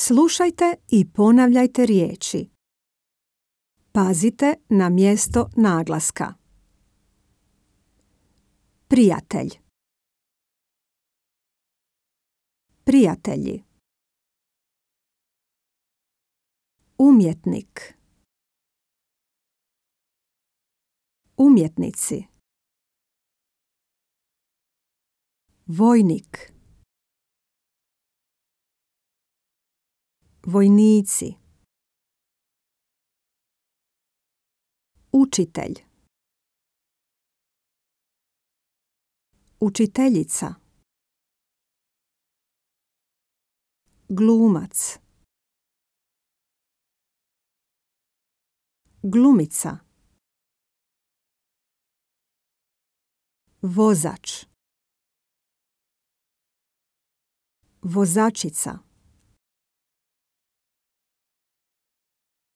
Slušajte i ponavljajte riječi. Pazite na mjesto naglaska. Prijatelj. Prijatelji. Umjetnik. Umjetnici. Vojnik. Vojnici. Učitelj. Učiteljica. Glumac. Glumica. Vozač. Vozačica.